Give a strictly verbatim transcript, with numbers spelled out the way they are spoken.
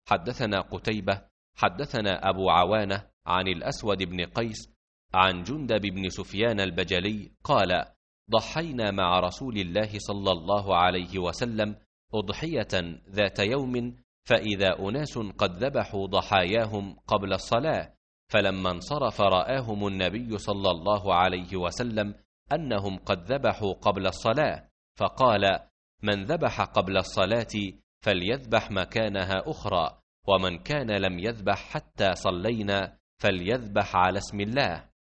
حدثنا قتيبة حدثنا أبو عوانة عن الأسود بن قيس عن جندب بن سفيان البجلي قال: ضحينا مع رسول الله صلى الله عليه وسلم أضحية ذات يوم، فإذا أناس قد ذبحوا ضحاياهم قبل الصلاة، فلما انصرف رآهم النبي صلى الله عليه وسلم أنهم قد ذبحوا قبل الصلاة، فقال: من ذبح قبل الصلاة فليذبح مكانها أخرى، ومن كان لم يذبح حتى صلينا فليذبح على اسم الله.